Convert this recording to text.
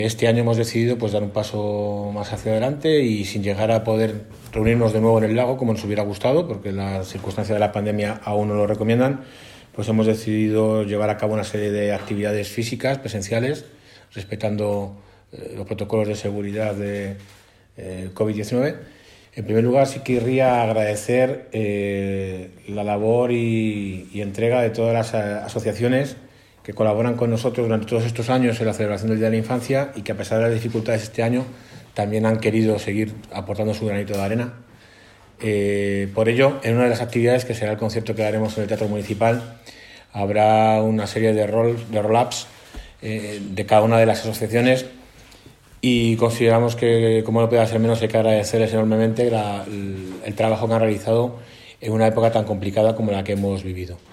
Este año hemos decidido dar un paso más hacia adelante y sin llegar a poder reunirnos de nuevo en el lago como nos hubiera gustado, porque las circunstancias de la pandemia aún no lo recomiendan, pues hemos decidido llevar a cabo una serie de actividades físicas, presenciales, respetando los protocolos de seguridad de COVID-19. En primer lugar, sí querría agradecer la labor y entrega de todas las asociaciones que colaboran con nosotros durante todos estos años en la celebración del Día de la Infancia y que, a pesar de las dificultades este año, también han querido seguir aportando su granito de arena. Por ello, en una de las actividades, que será el concierto que daremos en el Teatro Municipal, habrá una serie de roll-ups de cada una de las asociaciones, y consideramos que, como no puede ser menos, hay que agradecerles enormemente el trabajo que han realizado en una época tan complicada como la que hemos vivido.